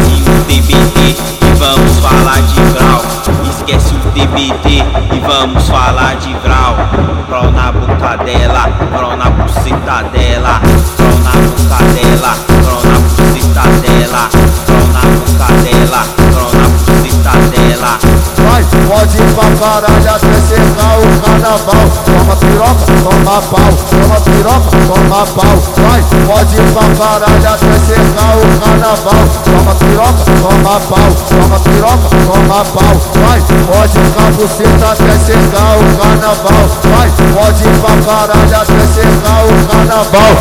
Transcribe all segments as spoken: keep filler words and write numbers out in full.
Esquece o T B T e vamos falar de grau. Esquece o T B T e vamos falar de grau. Pro na boca dela, pro na buceta dela, pro na boca dela, pro na buceta dela, pro na boca dela, pro na buceta dela. Vai, pode ir pra caralho até secar o carnaval. Toma piroca, toma pau, toma piroca, toma pau. Vai, pode ir pra caralho até secar o carnaval. Toma piroca, toma pau, toma piroca, toma pau. Vai, pode ir com a buceta até secar o carnaval. Vai, pode ir pra caralho até secar o carnaval.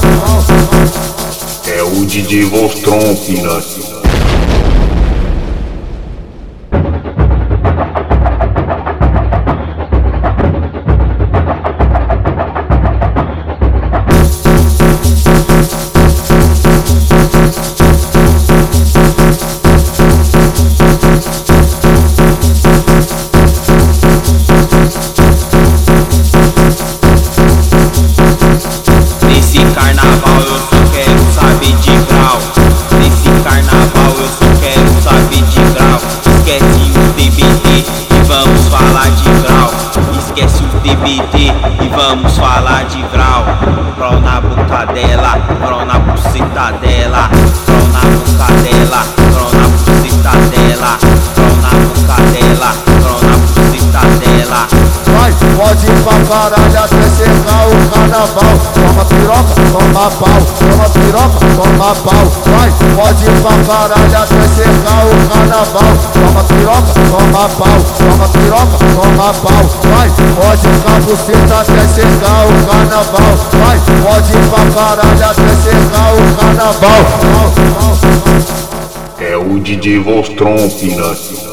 É o D J Voltron, Pinante. Nesse carnaval eu só quero saber de grau. Nesse carnaval eu só quero saber de grau. Esquece o T B T e vamos falar de grau. Esquece o T B T e vamos falar de grau. Pro na boca dela, pro na buceta dela, pro na boca dela, pro na buceta dela, pro na boca dela, pro na buceta dela. Vai, pode ir pra caralho até secar o carnaval. Toma piroca, toma pau, toma piroca, toma pau. Vai, pode ir pra caralho até secar o carnaval. Toma piroca, toma pau, toma piroca, toma pau. Vai, pode ir com a buceta até secar o carnaval. Vai, pode ir pra caralho até secar o carnaval. É o D J Voltron, Pinante.